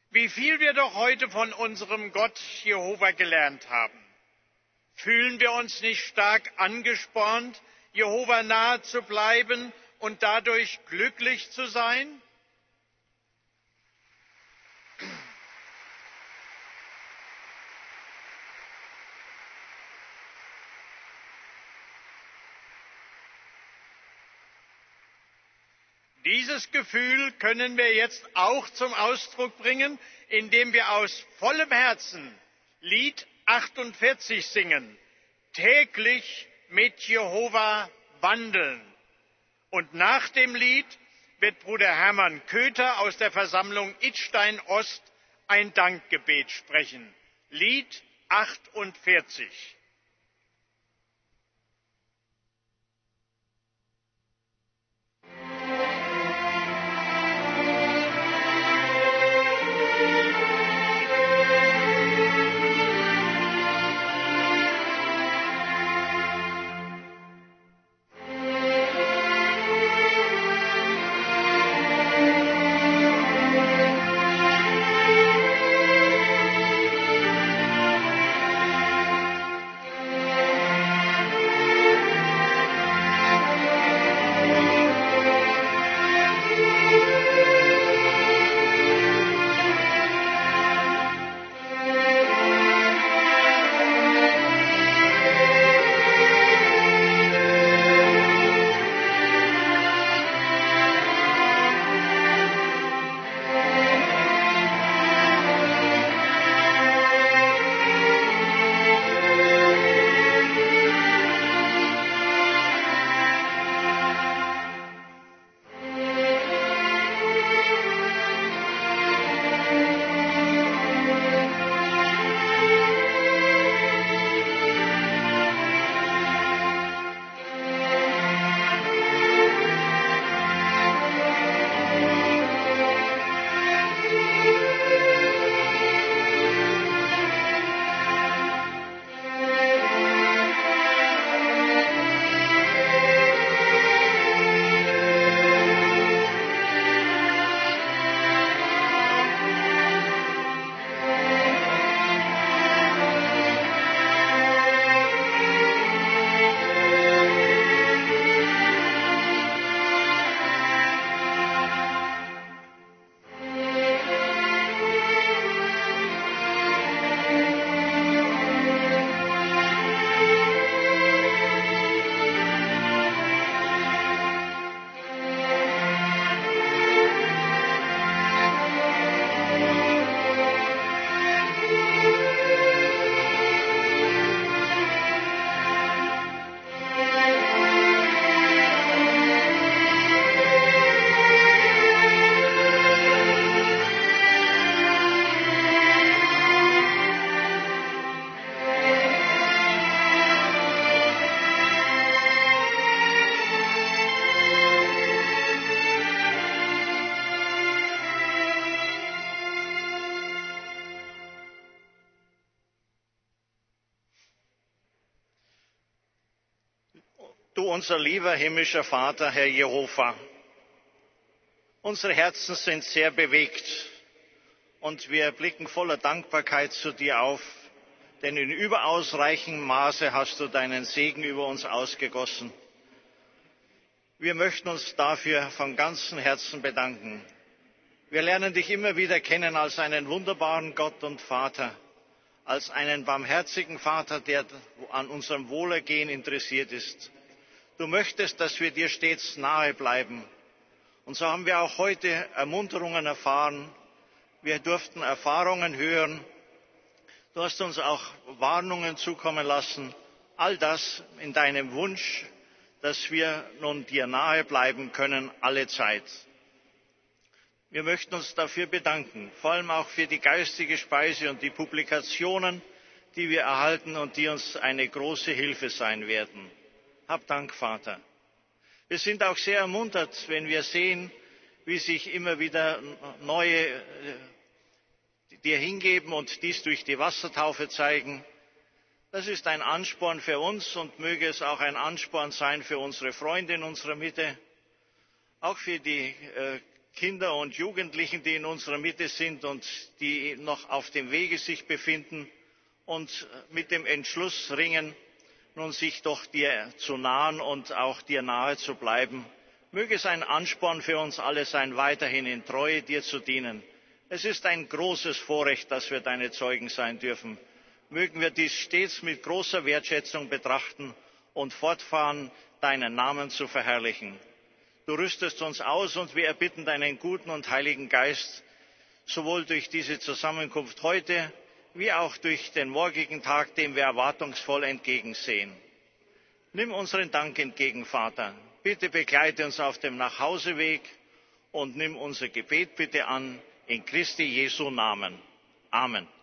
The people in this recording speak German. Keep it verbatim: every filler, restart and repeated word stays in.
Wie viel wir doch heute von unserem Gott Jehova gelernt haben. Fühlen wir uns nicht stark angespornt, Jehova nahe zu bleiben und dadurch glücklich zu sein? Dieses Gefühl können wir jetzt auch zum Ausdruck bringen, indem wir aus vollem Herzen Lied achtundvierzig singen, täglich mit Jehova wandeln. Und nach dem Lied wird Bruder Hermann Köther aus der Versammlung Idstein Ost ein Dankgebet sprechen. Lied achtundvierzig. Du, unser lieber himmlischer Vater, Herr Jehova, unsere Herzen sind sehr bewegt und wir blicken voller Dankbarkeit zu dir auf, denn in überaus reichem Maße hast du deinen Segen über uns ausgegossen. Wir möchten uns dafür von ganzem Herzen bedanken. Wir lernen dich immer wieder kennen als einen wunderbaren Gott und Vater, als einen barmherzigen Vater, der an unserem Wohlergehen interessiert ist. Du möchtest, dass wir dir stets nahe bleiben. Und so haben wir auch heute Ermunterungen erfahren. Wir durften Erfahrungen hören. Du hast uns auch Warnungen zukommen lassen. All das in deinem Wunsch, dass wir nun dir nahe bleiben können, alle Zeit. Wir möchten uns dafür bedanken, vor allem auch für die geistige Speise und die Publikationen, die wir erhalten und die uns eine große Hilfe sein werden. Hab Dank, Vater. Wir sind auch sehr ermuntert, wenn wir sehen, wie sich immer wieder neue dir hingeben und dies durch die Wassertaufe zeigen. Das ist ein Ansporn für uns und möge es auch ein Ansporn sein für unsere Freunde in unserer Mitte, auch für die äh, Kinder und Jugendlichen, die in unserer Mitte sind und die noch auf dem Wege sich befinden und mit dem Entschluss ringen, nun sich doch dir zu nahen und auch dir nahe zu bleiben. Möge es ein Ansporn für uns alle sein, weiterhin in Treue dir zu dienen. Es ist ein großes Vorrecht, dass wir deine Zeugen sein dürfen. Mögen wir dies stets mit großer Wertschätzung betrachten und fortfahren, deinen Namen zu verherrlichen. Du rüstest uns aus und wir erbitten deinen guten und heiligen Geist, sowohl durch diese Zusammenkunft heute, wie auch durch den morgigen Tag, dem wir erwartungsvoll entgegensehen. Nimm unseren Dank entgegen, Vater. Bitte begleite uns auf dem Nachhauseweg und nimm unser Gebet bitte an, in Christi Jesu Namen. Amen.